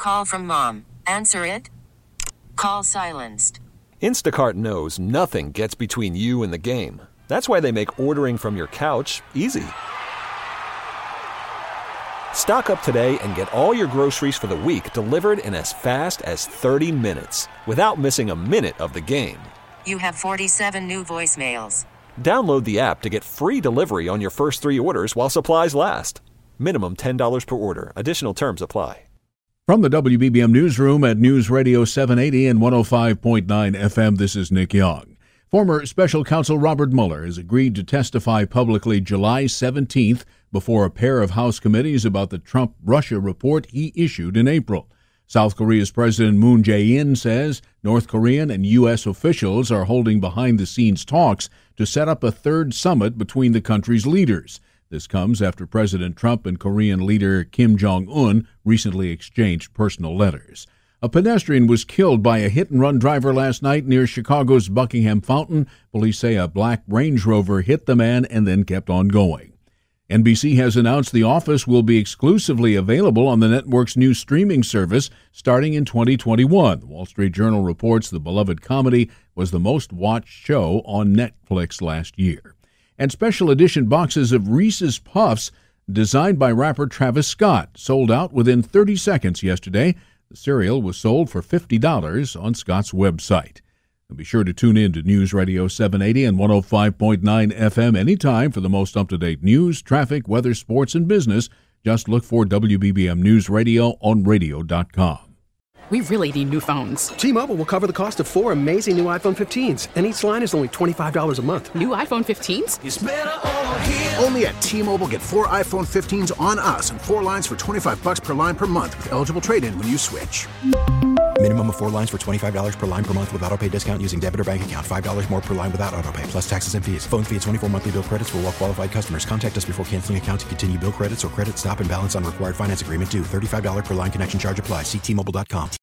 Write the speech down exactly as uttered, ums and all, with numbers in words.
call from mom. Answer it. Call silenced. Instacart knows nothing gets between you and the game. That's why they make ordering from your couch easy. Stock up today and get all your groceries for the week delivered in as fast as thirty minutes without missing a minute of the game. You have forty-seven new voicemails. Download the app to get free delivery on your first three orders while supplies last. Minimum ten dollars per order. Additional terms apply. From the W B B M Newsroom at News Radio seven eighty and one oh five point nine F M, this is Nick Young. Former Special Counsel Robert Mueller has agreed to testify publicly July seventeenth before a pair of House committees about the Trump-Russia report he issued in April. South Korea's President Moon Jae-in says North Korean and U S officials are holding behind-the-scenes talks to set up a third summit between the country's leaders. This comes after President Trump and Korean leader Kim Jong-un recently exchanged personal letters. A pedestrian was killed by a hit-and-run driver last night near Chicago's Buckingham Fountain. Police say a black Range Rover hit the man and then kept on going. N B C has announced The Office will be exclusively available on the network's new streaming service starting in twenty twenty-one. The Wall Street Journal reports the beloved comedy was the most-watched show on Netflix last year. And special edition boxes of Reese's Puffs, designed by rapper Travis Scott, sold out within thirty seconds yesterday. The cereal was sold for fifty dollars on Scott's website. And be sure to tune in to News Radio seven eighty and one oh five point nine F M anytime for the most up-to-date news, traffic, weather, sports, and business. Just look for W B B M News Radio on radio dot com. We really need new phones. T-Mobile will cover the cost of four amazing new iPhone fifteens, and each line is only twenty-five dollars a month. New iPhone fifteens? It's better over here. Only at T-Mobile, get four iPhone fifteens on us and four lines for twenty-five dollars per line per month with eligible trade-in when you switch. Minimum of four lines for twenty-five dollars per line per month with autopay discount using debit or bank account. five dollars more per line without autopay, plus taxes and fees. Phone fee at twenty-four monthly bill credits for well-qualified customers. Contact us before canceling account to continue bill credits or credit stop and balance on required finance agreement due. thirty-five dollars per line connection charge applies. See T Mobile dot com.